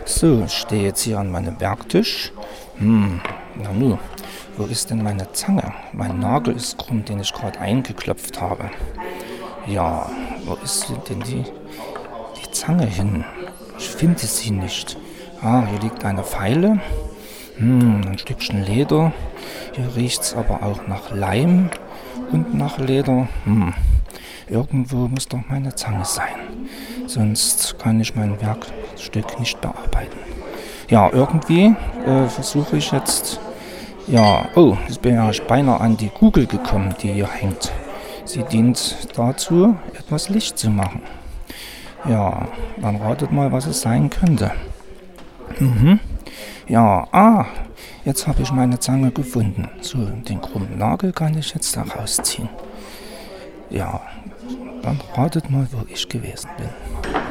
So, ich stehe jetzt hier an meinem Werktisch. Na nu, wo ist denn meine Zange? Mein Nagel ist krumm, den ich gerade eingeklopft habe. Ja, wo ist denn die Zange hin? Ich finde sie nicht. Hier liegt eine Feile. Ein Stückchen Leder. Hier riecht es aber auch nach Leim und nach Leder. Irgendwo muss doch meine Zange sein. Sonst kann ich mein Werkstück nicht bearbeiten. Ja, irgendwie versuche ich jetzt... Ja, jetzt bin ich beinahe an die Kugel gekommen, die hier hängt. Sie dient dazu, etwas Licht zu machen. Ja, dann ratet mal, was es sein könnte. Ja, jetzt habe ich meine Zange gefunden. So, den krummen Nagel kann ich jetzt da rausziehen. Ja, dann ratet mal, wo ich gewesen bin.